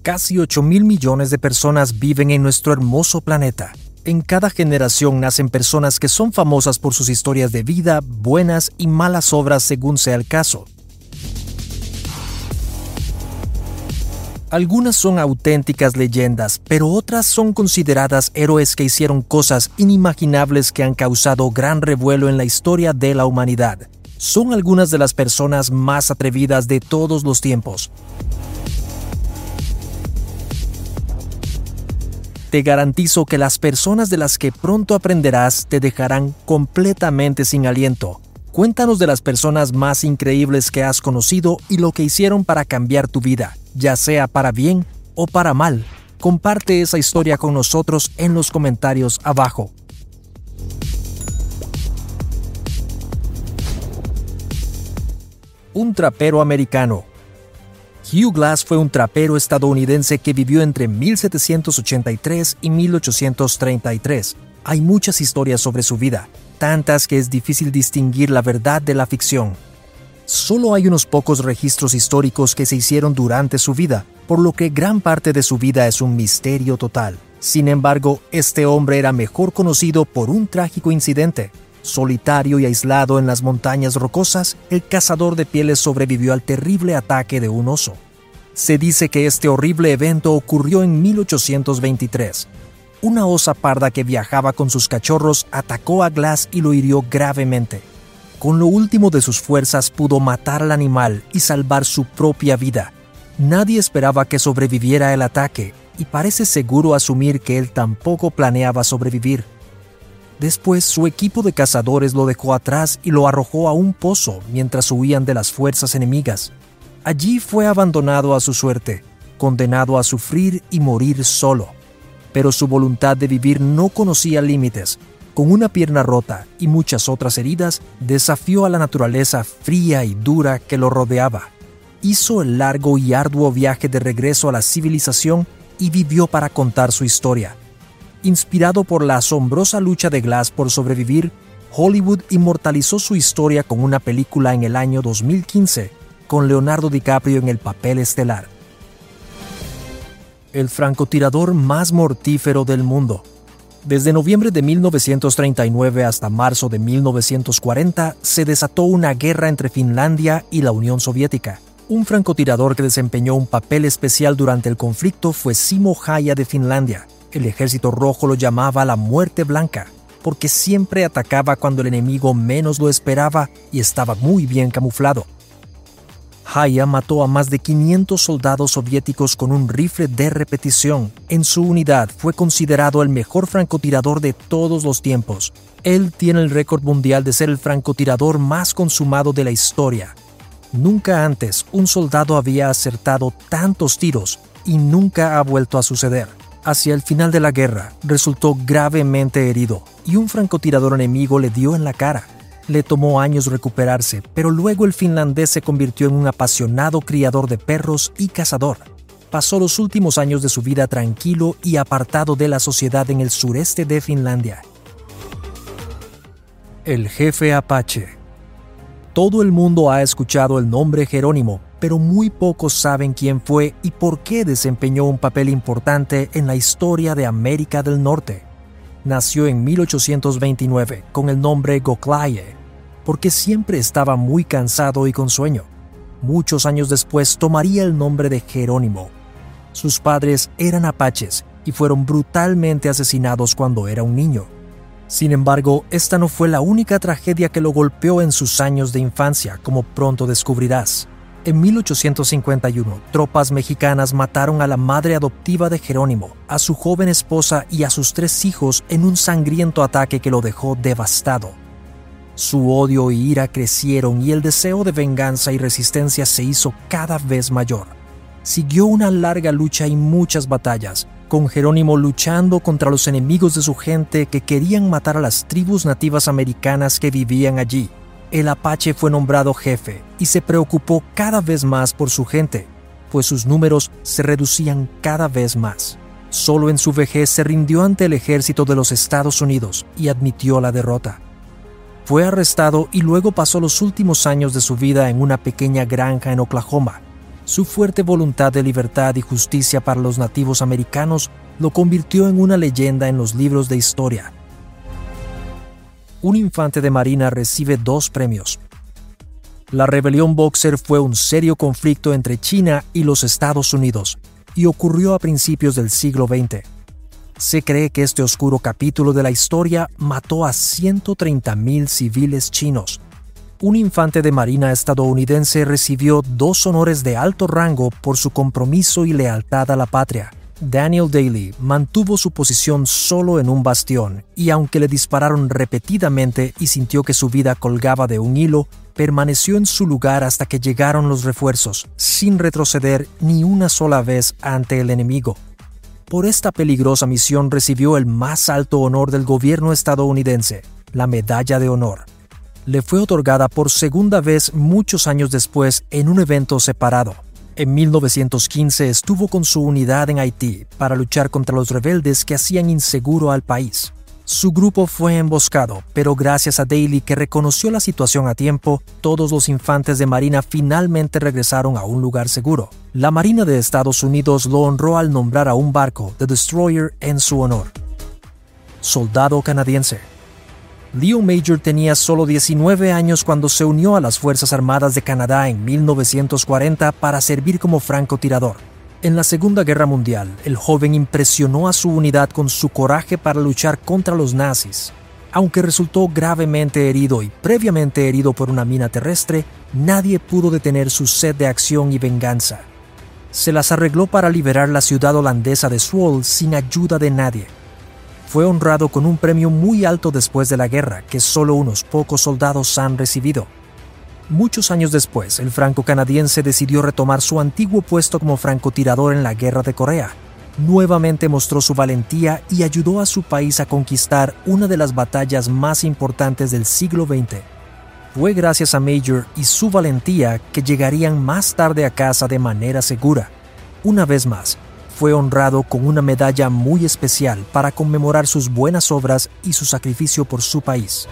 Casi 8.000 millones de personas viven en nuestro hermoso planeta. En cada generación nacen personas que son famosas por sus historias de vida, buenas y malas obras según sea el caso. Algunas son auténticas leyendas, pero otras son consideradas héroes que hicieron cosas inimaginables que han causado gran revuelo en la historia de la humanidad. Son algunas de las personas más atrevidas de todos los tiempos. Te garantizo que las personas de las que pronto aprenderás te dejarán completamente sin aliento. Cuéntanos de las personas más increíbles que has conocido y lo que hicieron para cambiar tu vida, ya sea para bien o para mal. Comparte esa historia con nosotros en los comentarios abajo. Un trapero americano. Hugh Glass fue un trapero estadounidense que vivió entre 1783 y 1833. Hay muchas historias sobre su vida, tantas que es difícil distinguir la verdad de la ficción. Solo hay unos pocos registros históricos que se hicieron durante su vida, por lo que gran parte de su vida es un misterio total. Sin embargo, este hombre era mejor conocido por un trágico incidente. Solitario y aislado en las montañas rocosas, el cazador de pieles sobrevivió al terrible ataque de un oso. Se dice que este horrible evento ocurrió en 1823. Una osa parda que viajaba con sus cachorros atacó a Glass y lo hirió gravemente. Con lo último de sus fuerzas pudo matar al animal y salvar su propia vida. Nadie esperaba que sobreviviera el ataque y parece seguro asumir que él tampoco planeaba sobrevivir. Después, su equipo de cazadores lo dejó atrás y lo arrojó a un pozo mientras huían de las fuerzas enemigas. Allí fue abandonado a su suerte, condenado a sufrir y morir solo. Pero su voluntad de vivir no conocía límites. Con una pierna rota y muchas otras heridas, desafió a la naturaleza fría y dura que lo rodeaba. Hizo el largo y arduo viaje de regreso a la civilización y vivió para contar su historia. Inspirado por la asombrosa lucha de Glass por sobrevivir, Hollywood inmortalizó su historia con una película en el año 2015, con Leonardo DiCaprio en el papel estelar. El francotirador más mortífero del mundo. Desde noviembre de 1939 hasta marzo de 1940, se desató una guerra entre Finlandia y la Unión Soviética. Un francotirador que desempeñó un papel especial durante el conflicto fue Simo Häyhä de Finlandia. El Ejército Rojo lo llamaba la Muerte Blanca, porque siempre atacaba cuando el enemigo menos lo esperaba y estaba muy bien camuflado. Häyhä mató a más de 500 soldados soviéticos con un rifle de repetición. En su unidad fue considerado el mejor francotirador de todos los tiempos. Él tiene el récord mundial de ser el francotirador más consumado de la historia. Nunca antes un soldado había acertado tantos tiros y nunca ha vuelto a suceder. Hacia el final de la guerra, resultó gravemente herido y un francotirador enemigo le dio en la cara. Le tomó años recuperarse, pero luego el finlandés se convirtió en un apasionado criador de perros y cazador. Pasó los últimos años de su vida tranquilo y apartado de la sociedad en el sureste de Finlandia. El jefe Apache. Todo el mundo ha escuchado el nombre Jerónimo, pero muy pocos saben quién fue y por qué desempeñó un papel importante en la historia de América del Norte. Nació en 1829 con el nombre Gokhale, porque siempre estaba muy cansado y con sueño. Muchos años después tomaría el nombre de Jerónimo. Sus padres eran apaches y fueron brutalmente asesinados cuando era un niño. Sin embargo, esta no fue la única tragedia que lo golpeó en sus años de infancia, como pronto descubrirás. En 1851, tropas mexicanas mataron a la madre adoptiva de Jerónimo, a su joven esposa y a sus 3 hijos en un sangriento ataque que lo dejó devastado. Su odio y ira crecieron y el deseo de venganza y resistencia se hizo cada vez mayor. Siguió una larga lucha y muchas batallas, con Jerónimo luchando contra los enemigos de su gente que querían matar a las tribus nativas americanas que vivían allí. El Apache fue nombrado jefe y se preocupó cada vez más por su gente, pues sus números se reducían cada vez más. Solo en su vejez se rindió ante el ejército de los Estados Unidos y admitió la derrota. Fue arrestado y luego pasó los últimos años de su vida en una pequeña granja en Oklahoma. Su fuerte voluntad de libertad y justicia para los nativos americanos lo convirtió en una leyenda en los libros de historia. Un infante de marina recibe 2 premios. La rebelión Boxer fue un serio conflicto entre China y los Estados Unidos y ocurrió a principios del siglo XX. Se cree que este oscuro capítulo de la historia mató a 130,000 civiles chinos. Un infante de marina estadounidense recibió 2 honores de alto rango por su compromiso y lealtad a la patria. Daniel Daly mantuvo su posición solo en un bastión y aunque le dispararon repetidamente y sintió que su vida colgaba de un hilo, permaneció en su lugar hasta que llegaron los refuerzos, sin retroceder ni una sola vez ante el enemigo. Por esta peligrosa misión recibió el más alto honor del gobierno estadounidense, la Medalla de Honor. Le fue otorgada por segunda vez muchos años después en un evento separado. En 1915 estuvo con su unidad en Haití para luchar contra los rebeldes que hacían inseguro al país. Su grupo fue emboscado, pero gracias a Daly, que reconoció la situación a tiempo, todos los infantes de marina finalmente regresaron a un lugar seguro. La Marina de Estados Unidos lo honró al nombrar a un barco, The Destroyer, en su honor. Soldado canadiense. Leo Major tenía solo 19 años cuando se unió a las Fuerzas Armadas de Canadá en 1940 para servir como francotirador. En la Segunda Guerra Mundial, el joven impresionó a su unidad con su coraje para luchar contra los nazis. Aunque resultó gravemente herido y previamente herido por una mina terrestre, nadie pudo detener su sed de acción y venganza. Se las arregló para liberar la ciudad holandesa de Zwolle sin ayuda de nadie. Fue honrado con un premio muy alto después de la guerra, que solo unos pocos soldados han recibido. Muchos años después, el franco-canadiense decidió retomar su antiguo puesto como francotirador en la Guerra de Corea. Nuevamente mostró su valentía y ayudó a su país a conquistar una de las batallas más importantes del siglo XX. Fue gracias a Major y su valentía que llegarían más tarde a casa de manera segura. Una vez más, fue honrado con una medalla muy especial para conmemorar sus buenas obras y su sacrificio por su país.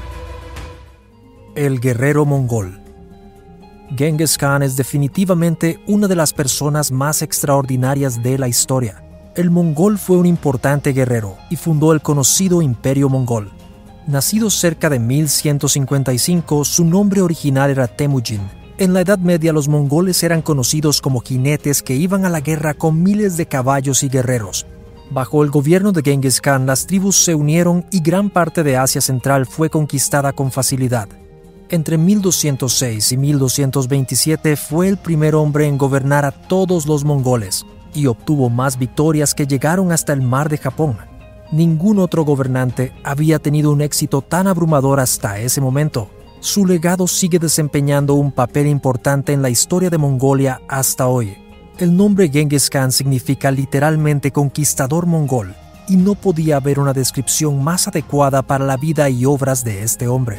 El guerrero mongol. Genghis Khan es definitivamente una de las personas más extraordinarias de la historia. El mongol fue un importante guerrero y fundó el conocido Imperio Mongol. Nacido cerca de 1155, su nombre original era Temujin. En la Edad Media, los mongoles eran conocidos como jinetes que iban a la guerra con miles de caballos y guerreros. Bajo el gobierno de Genghis Khan, las tribus se unieron y gran parte de Asia Central fue conquistada con facilidad. Entre 1206 y 1227 fue el primer hombre en gobernar a todos los mongoles y obtuvo más victorias que llegaron hasta el mar de Japón. Ningún otro gobernante había tenido un éxito tan abrumador hasta ese momento. Su legado sigue desempeñando un papel importante en la historia de Mongolia hasta hoy. El nombre Genghis Khan significa literalmente conquistador mongol, y no podía haber una descripción más adecuada para la vida y obras de este hombre.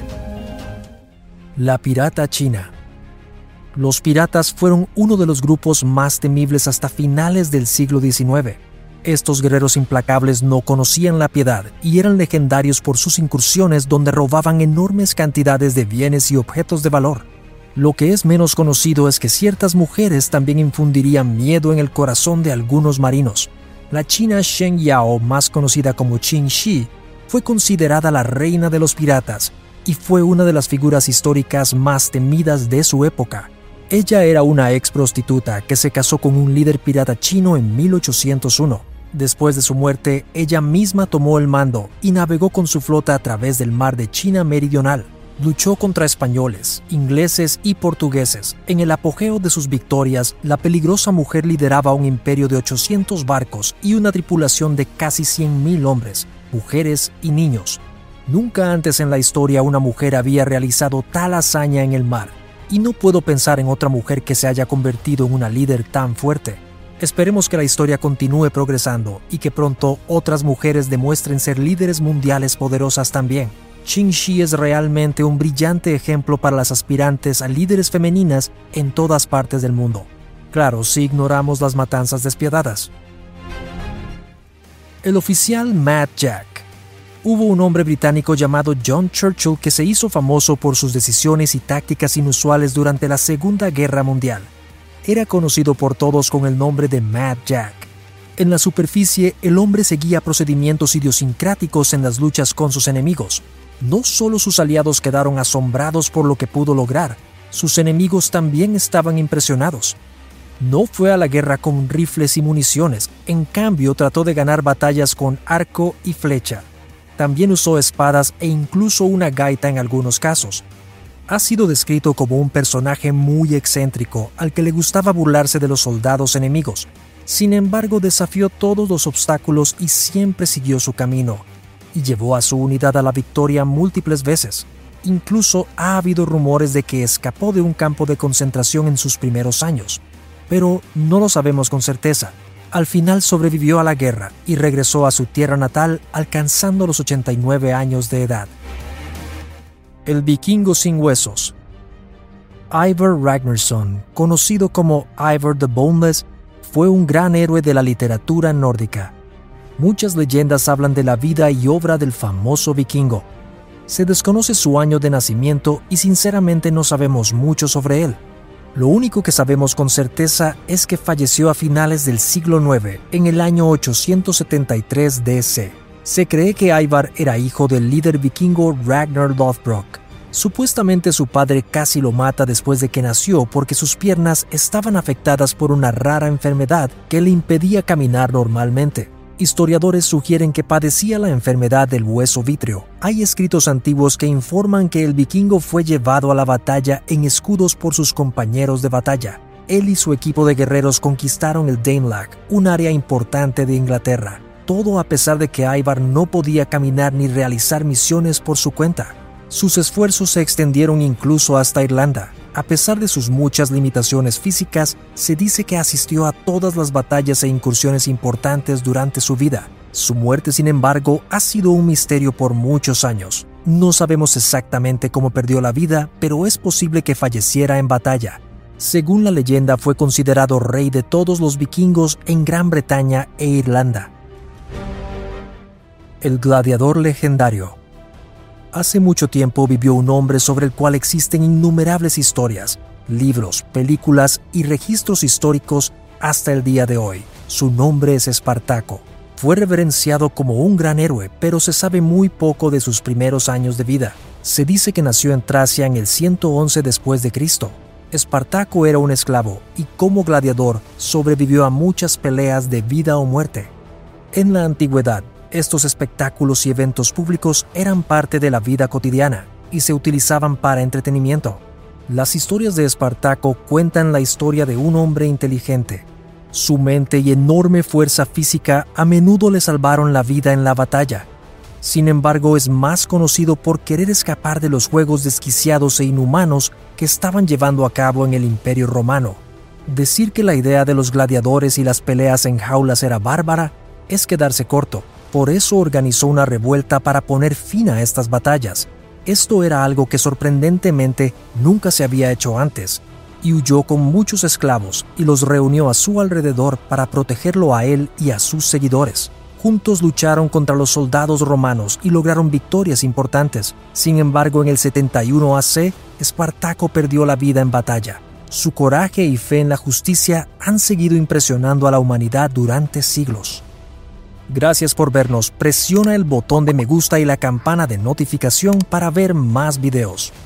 La pirata china. Los piratas fueron uno de los grupos más temibles hasta finales del siglo XIX. Estos guerreros implacables no conocían la piedad y eran legendarios por sus incursiones donde robaban enormes cantidades de bienes y objetos de valor. Lo que es menos conocido es que ciertas mujeres también infundirían miedo en el corazón de algunos marinos. La china Shen Yao, más conocida como Qin Shi, fue considerada la reina de los piratas y fue una de las figuras históricas más temidas de su época. Ella era una ex prostituta que se casó con un líder pirata chino en 1801. Después de su muerte, ella misma tomó el mando y navegó con su flota a través del mar de China Meridional. Luchó contra españoles, ingleses y portugueses. En el apogeo de sus victorias, la peligrosa mujer lideraba un imperio de 800 barcos y una tripulación de casi 100,000 hombres, mujeres y niños. Nunca antes en la historia una mujer había realizado tal hazaña en el mar, y no puedo pensar en otra mujer que se haya convertido en una líder tan fuerte. Esperemos que la historia continúe progresando y que pronto otras mujeres demuestren ser líderes mundiales poderosas también. Qin Shi es realmente un brillante ejemplo para las aspirantes a líderes femeninas en todas partes del mundo. Claro, si ignoramos las matanzas despiadadas. El oficial Mad Jack. Hubo un hombre británico llamado John Churchill que se hizo famoso por sus decisiones y tácticas inusuales durante la Segunda Guerra Mundial. Era conocido por todos con el nombre de Mad Jack. En la superficie, el hombre seguía procedimientos idiosincráticos en las luchas con sus enemigos. No solo sus aliados quedaron asombrados por lo que pudo lograr, sus enemigos también estaban impresionados. No fue a la guerra con rifles y municiones, en cambio trató de ganar batallas con arco y flecha. También usó espadas e incluso una gaita en algunos casos. Ha sido descrito como un personaje muy excéntrico al que le gustaba burlarse de los soldados enemigos. Sin embargo, desafió todos los obstáculos y siempre siguió su camino, y llevó a su unidad a la victoria múltiples veces. Incluso ha habido rumores de que escapó de un campo de concentración en sus primeros años, pero no lo sabemos con certeza. Al final sobrevivió a la guerra y regresó a su tierra natal alcanzando los 89 años de edad. El vikingo sin huesos. Ivar Ragnarsson, conocido como Ivar the Boneless, fue un gran héroe de la literatura nórdica. Muchas leyendas hablan de la vida y obra del famoso vikingo. Se desconoce su año de nacimiento y sinceramente no sabemos mucho sobre él. Lo único que sabemos con certeza es que falleció a finales del siglo IX, en el año 873 DC. Se cree que Ivar era hijo del líder vikingo Ragnar Lothbrok. Supuestamente su padre casi lo mata después de que nació porque sus piernas estaban afectadas por una rara enfermedad que le impedía caminar normalmente. Historiadores sugieren que padecía la enfermedad del hueso vítreo. Hay escritos antiguos que informan que el vikingo fue llevado a la batalla en escudos por sus compañeros de batalla. Él y su equipo de guerreros conquistaron el Danelagh, un área importante de Inglaterra. Todo a pesar de que Ivar no podía caminar ni realizar misiones por su cuenta. Sus esfuerzos se extendieron incluso hasta Irlanda. A pesar de sus muchas limitaciones físicas, se dice que asistió a todas las batallas e incursiones importantes durante su vida. Su muerte, sin embargo, ha sido un misterio por muchos años. No sabemos exactamente cómo perdió la vida, pero es posible que falleciera en batalla. Según la leyenda, fue considerado rey de todos los vikingos en Gran Bretaña e Irlanda. El gladiador legendario. Hace mucho tiempo vivió un hombre sobre el cual existen innumerables historias, libros, películas y registros históricos hasta el día de hoy. Su nombre es Espartaco. Fue reverenciado como un gran héroe, pero se sabe muy poco de sus primeros años de vida. Se dice que nació en Tracia en el 111 después de Cristo. Espartaco era un esclavo y como gladiador sobrevivió a muchas peleas de vida o muerte. En la antigüedad, estos espectáculos y eventos públicos eran parte de la vida cotidiana y se utilizaban para entretenimiento. Las historias de Espartaco cuentan la historia de un hombre inteligente. Su mente y enorme fuerza física a menudo le salvaron la vida en la batalla. Sin embargo, es más conocido por querer escapar de los juegos desquiciados e inhumanos que estaban llevando a cabo en el Imperio Romano. Decir que la idea de los gladiadores y las peleas en jaulas era bárbara es quedarse corto. Por eso organizó una revuelta para poner fin a estas batallas. Esto era algo que sorprendentemente nunca se había hecho antes, y huyó con muchos esclavos y los reunió a su alrededor para protegerlo a él y a sus seguidores. Juntos lucharon contra los soldados romanos y lograron victorias importantes. Sin embargo, en el 71 AC, Espartaco perdió la vida en batalla. Su coraje y fe en la justicia han seguido impresionando a la humanidad durante siglos. Gracias por vernos. Presiona el botón de me gusta y la campana de notificación para ver más videos.